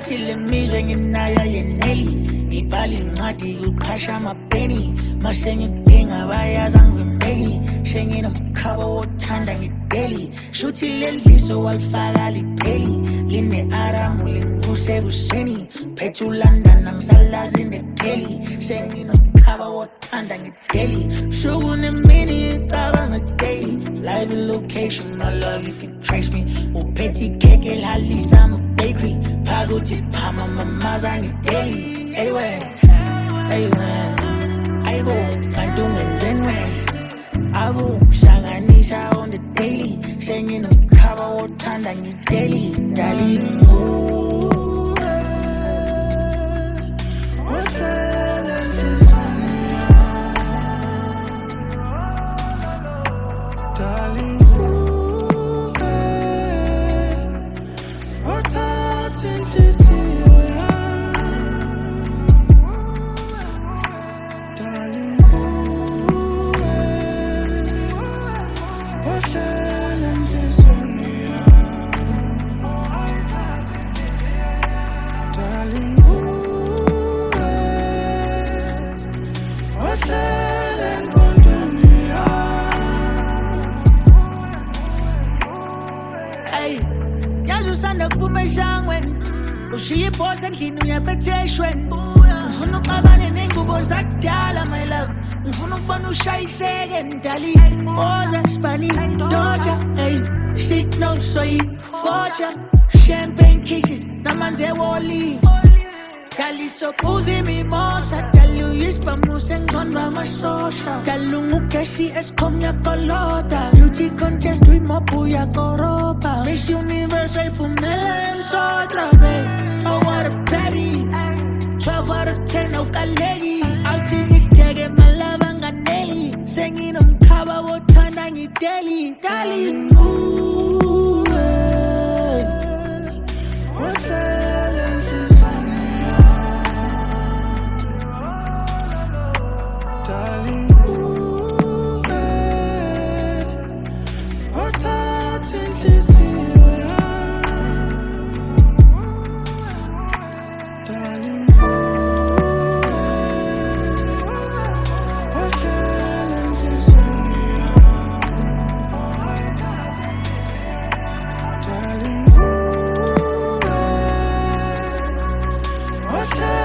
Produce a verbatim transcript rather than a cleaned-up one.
Bathi le mizwe nginayo yeneli ibhali incwadi kuqhasha amapeni mase ngidinga bayaza ngivimbeki senginomkhaba wothanda ngideli shuthi ledliso walifaka lipheli line aramu linguse kuseni phethu London angisalazi nedaily senginomkhaba wothanda ngideli suku nemini icabanga daily live location my love you can trace me uphethe cake elalisa ama bakery phakuthi phama mamaza ngideli hey when hey when ayibo bantu ngenzeni abu hlanganisa on the daily senginomkhaba wothanda ngideli darling ushiyibosa endlini uyaphetheshweni ngifuna uqabane nengubo zakudala my love ngifuna ukubona ushayiseke ndali oza spani doja hey signal soy forja champagne kisses namanzi ewoli Daliso kuzi mimosa Dalu yispa musengzonwa masosha Dalu ngukeshi eskom ya kolota Beauty contest with mopu ya koropa Miss Universe ay pumela en sotra babe Oh what a petty twelve out of ten ukalegi Out in the dege malava nganeli Singing umkhaba wothanda ngideli Dali ooh what's that What's